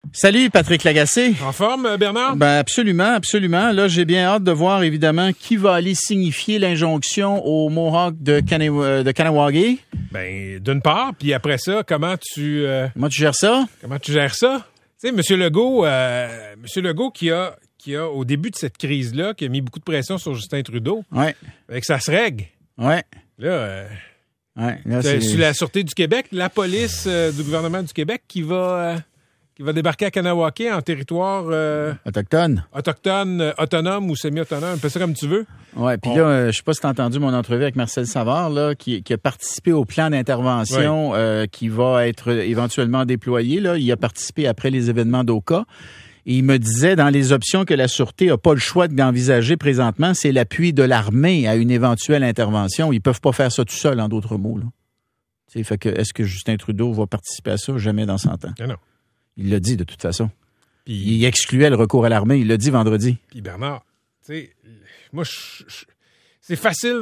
Salut Patrick Lagacé. En forme, Bernard? Ben absolument, absolument. Là, j'ai bien hâte de voir évidemment qui va aller signifier l'injonction au Mohawk de Kahnawake. Ben, d'une part, puis après ça, comment tu gères ça? Comment tu gères ça? Tu sais, M. Legault qui a au début de cette crise-là, qui a mis beaucoup de pression sur Justin Trudeau. Ouais. Avec ça se règle. Ouais. Là, là sur la Sûreté du Québec, la police du gouvernement du Québec qui va débarquer à Kahnawake en territoire autochtone, autonome ou semi-autonome, un peu ça comme tu veux. Ouais, puis là, je sais pas si tu as entendu mon entrevue avec Marcel Savard là, qui a participé au plan d'intervention qui va être éventuellement déployé là. Il a participé après les événements d'Oka. Et il me disait, dans les options que la Sûreté n'a pas le choix d'envisager présentement, c'est l'appui de l'armée à une éventuelle intervention. Ils peuvent pas faire ça tout seuls, en d'autres mots. Là. Fait que, est-ce que Justin Trudeau va participer à ça? Jamais dans 100 ans. Non. Il l'a dit, de toute façon. Puis, il excluait le recours à l'armée. Il l'a dit vendredi. Puis Bernard, tu sais, moi, c'est facile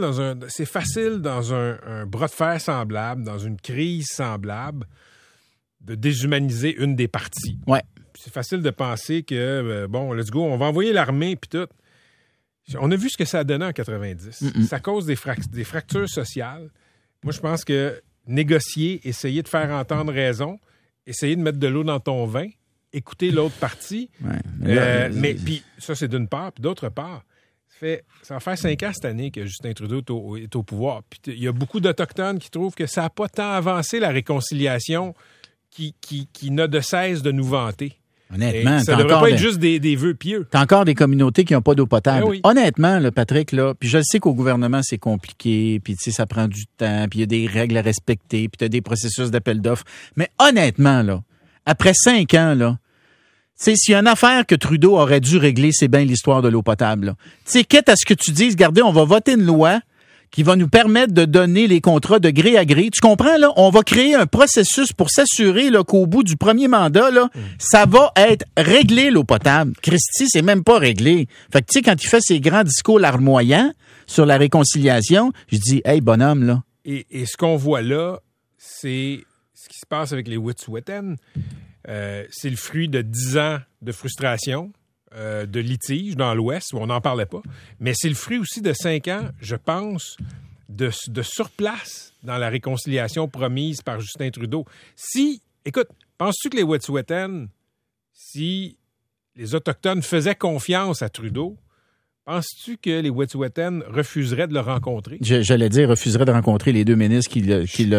dans un bras de fer semblable, dans une crise semblable, de déshumaniser une des parties. Ouais. C'est facile de penser que, let's go, on va envoyer l'armée, puis tout. On a vu ce que ça a donné en 90. Ça cause des fractures sociales. Moi, je pense que négocier, essayer de faire entendre raison, essayer de mettre de l'eau dans ton vin, écouter l'autre partie. Ouais. Mais puis ça, c'est d'une part. Puis d'autre part, ça va faire 5 ans cette année que Justin Trudeau est au pouvoir. Puis il y a beaucoup d'Autochtones qui trouvent que ça n'a pas tant avancé la réconciliation qui n'a de cesse de nous vanter. Honnêtement, ça ne devrait pas être juste des vœux pieux. T'as encore des communautés qui n'ont pas d'eau potable. Oui. Honnêtement, là, Patrick, là, puis je sais qu'au gouvernement, c'est compliqué, puis tu sais, ça prend du temps, puis il y a des règles à respecter, puis tu as des processus d'appel d'offres. Mais honnêtement, là, après 5 ans, là, tu sais, s'il y a une affaire que Trudeau aurait dû régler, c'est bien l'histoire de l'eau potable. Tu sais, quitte à ce que tu dises, regardez, on va voter une loi qui va nous permettre de donner les contrats de gré à gré. Tu comprends, là? On va créer un processus pour s'assurer là, qu'au bout du premier mandat, là, ça va être réglé, l'eau potable. Christy, c'est même pas réglé. Fait que, tu sais, quand il fait ses grands discours larmoyants sur la réconciliation, je dis, hey, bonhomme, là. Et ce qu'on voit là, c'est ce qui se passe avec les Wet'suwet'en. C'est le fruit de 10 ans de frustration, de litige dans l'Ouest, où on n'en parlait pas. Mais c'est le fruit aussi de 5 ans, je pense, de surplace dans la réconciliation promise par Justin Trudeau. Écoute, penses-tu que les Wet'suwet'en, si les Autochtones faisaient confiance à Trudeau, penses-tu que les Wet'suwet'en refuseraient de le rencontrer? J'allais dire, refuseraient de rencontrer les 2 ministres qu'il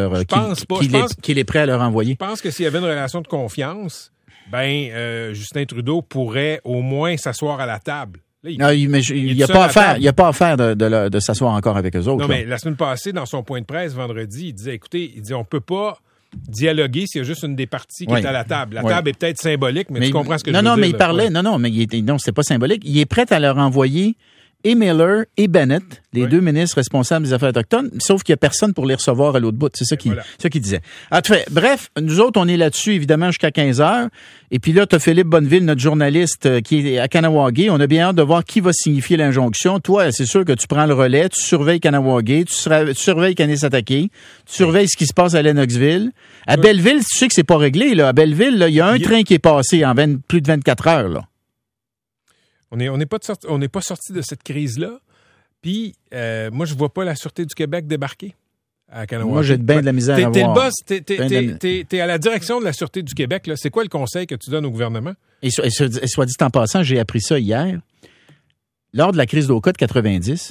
est prêt à leur envoyer. Je pense que s'il y avait une relation de confiance, Justin Trudeau pourrait au moins s'asseoir à la table. Là, il n'y a pas à faire de s'asseoir encore avec eux autres. Non, mais la semaine passée, dans son point de presse vendredi, il disait, écoutez, on peut pas dialoguer s'il y a juste une des parties qui est à la table. La table est peut-être symbolique, mais tu comprends ce que je veux dire. Mais il parlait, non, c'est pas symbolique. Il est prêt à leur envoyer et Miller et Bennett, les 2 ministres responsables des Affaires autochtones, sauf qu'il n'y a personne pour les recevoir à l'autre bout. C'est ça qu'il disait. Bref, nous autres, on est là-dessus, évidemment, jusqu'à 15h. Et puis là, tu as Philippe Bonneville, notre journaliste, qui est à Kahnawake. On a bien hâte de voir qui va signifier l'injonction. Toi, c'est sûr que tu prends le relais, tu surveilles Kahnawake, tu surveilles Kanesatake, tu surveilles ce qui se passe à Lennoxville. À Belleville, tu sais que c'est pas réglé, là. À Belleville, là, il y a un train qui est passé en plus de 24 heures, là. On n'est pas sorti de cette crise-là. Puis, moi, je vois pas la Sûreté du Québec débarquer à Kahnawake. Moi, j'ai bien de la misère à voir. T'es le boss, t'es à la direction de la Sûreté du Québec. Là. C'est quoi le conseil que tu donnes au gouvernement? Et soit dit en passant, j'ai appris ça hier. Lors de la crise d'Oka de 90,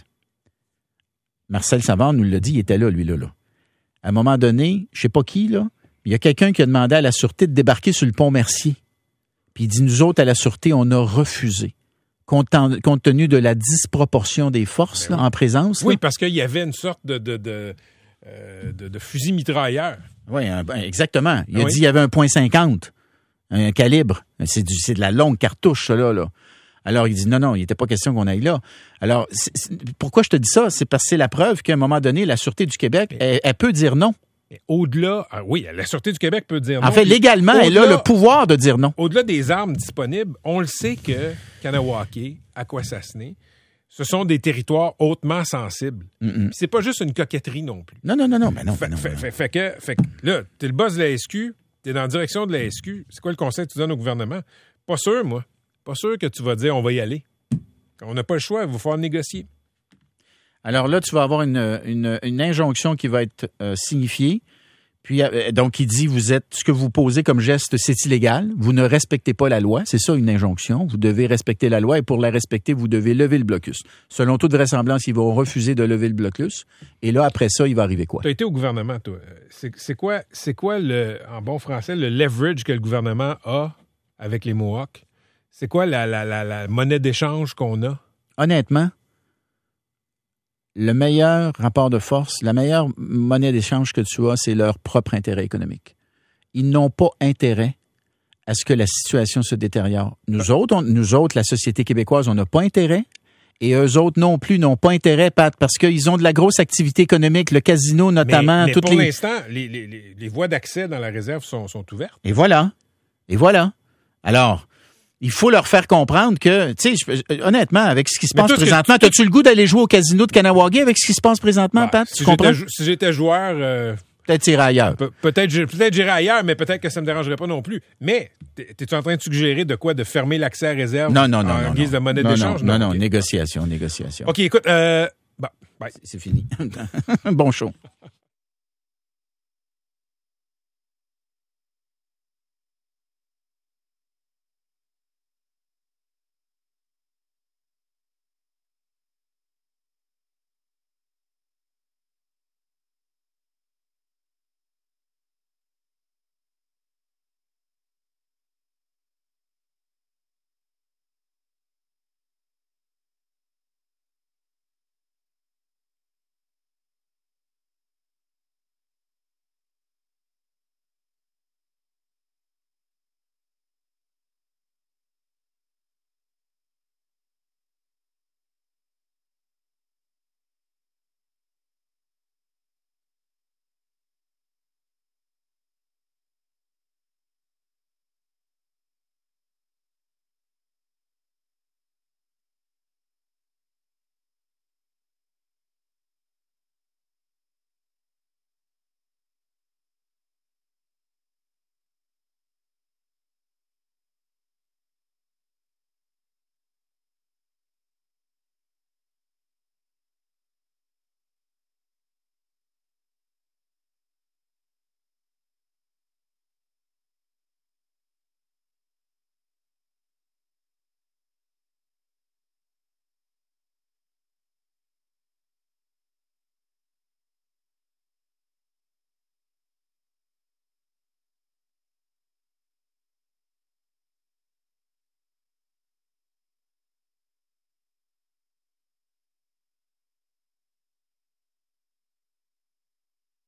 Marcel Savard nous l'a dit, il était là, lui, là. À un moment donné, je sais pas qui, là, il y a quelqu'un qui a demandé à la Sûreté de débarquer sur le pont Mercier. Puis il dit, nous autres, à la Sûreté, on a refusé. Compte tenu de la disproportion des forces en présence. Oui, parce qu'il y avait une sorte de fusil mitrailleur. Oui, exactement. Il a dit qu'il y avait un .50, un calibre. C'est de la longue cartouche, ça, là. Alors, il dit non, il n'était pas question qu'on aille là. Alors, pourquoi je te dis ça? C'est parce que c'est la preuve qu'à un moment donné, la Sûreté du Québec, elle peut dire non. Mais au-delà, la Sûreté du Québec peut dire non. En fait, légalement, elle a le pouvoir de dire non. Au-delà des armes disponibles, on le sait que Kahnawake, Akwesasne, ce sont des territoires hautement sensibles. C'est pas juste une coquetterie non plus. Non, mais non. Fait que là, t'es le boss de la SQ, tu es dans la direction de la SQ. C'est quoi le conseil que tu donnes au gouvernement? Pas sûr, moi. Pas sûr que tu vas dire on va y aller. On n'a pas le choix, il va falloir négocier. Alors là, tu vas avoir une injonction qui va être signifiée. Puis, donc, il dit, ce que vous posez comme geste, c'est illégal. Vous ne respectez pas la loi. C'est ça, une injonction. Vous devez respecter la loi et pour la respecter, vous devez lever le blocus. Selon toute vraisemblance, ils vont refuser de lever le blocus. Et là, après ça, il va arriver quoi? Tu as été au gouvernement, toi. C'est quoi en bon français, le leverage que le gouvernement a avec les Mohawks? C'est quoi la monnaie d'échange qu'on a? Honnêtement, le meilleur rapport de force, la meilleure monnaie d'échange que tu as, c'est leur propre intérêt économique. Ils n'ont pas intérêt à ce que la situation se détériore. Nous autres, la société québécoise, on n'a pas intérêt. Et eux autres non plus n'ont pas intérêt, Pat, parce qu'ils ont de la grosse activité économique, le casino notamment. Mais pour l'instant, les voies d'accès dans la réserve sont ouvertes. Et voilà. Alors, il faut leur faire comprendre que, tu sais, honnêtement, avec ce qui se passe présentement, as-tu le goût d'aller jouer au casino de Kanawagé avec ce qui se passe présentement, Pat? Tu comprends? Si j'étais joueur... peut-être j'irais ailleurs. Peut-être j'irais ailleurs, mais peut-être que ça me dérangerait pas non plus. Mais, t'es-tu en train de suggérer de quoi? De fermer l'accès à réserve en guise de monnaie d'échange? Non, négociation. OK, écoute, C'est fini. Bon show.